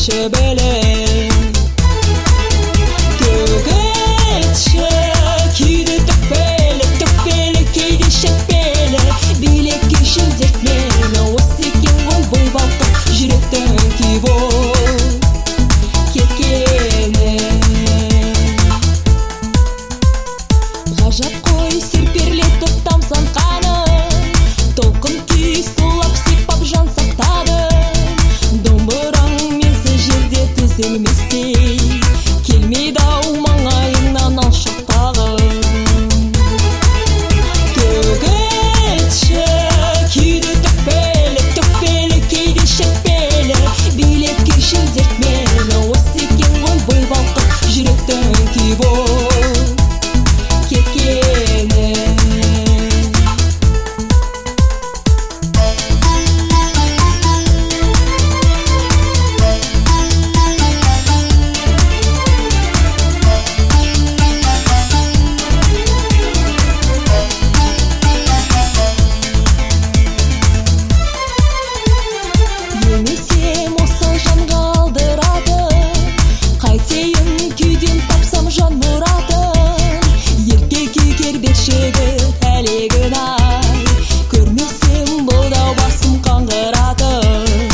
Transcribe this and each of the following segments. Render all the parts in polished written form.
шебеле төгетші күйді төкпелі кейде шекпелі билекке шілдетмелі осы екен ғой бұл балқып жүректің күй болып кеткені ғажап қой серперлетіп тамсанғаны толқын күй сулап сипап жан сақтады домбыраң менсіз жерде түзелместей келмейді ау маңайыңнан алшақтағым төгетші күйді төкпелі кейде шекпелі билекке шілдетмелі осы екен ғой бұл балқып жүректің күй болып кеткені Емесем осы жанға алдырады қайтейін күйден тапсам жан мұратын ерке күй кербешегі әлегін ай көрмесем бұлдау басым қаңғыратын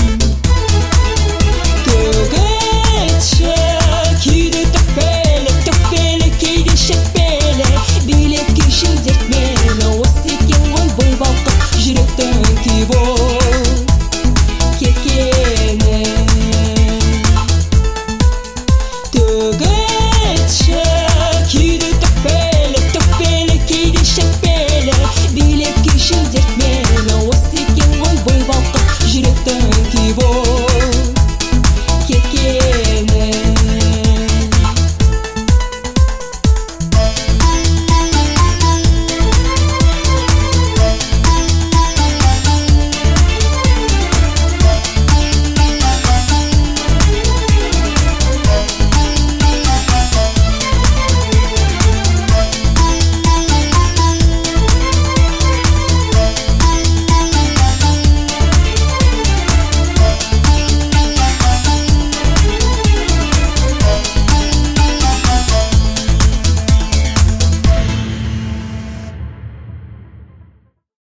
төгетші күйді төкпелі кейде шекпелі билекке шілдетмелі осы екен ғой бұл балқып жүректің күй болып кеткені төгетші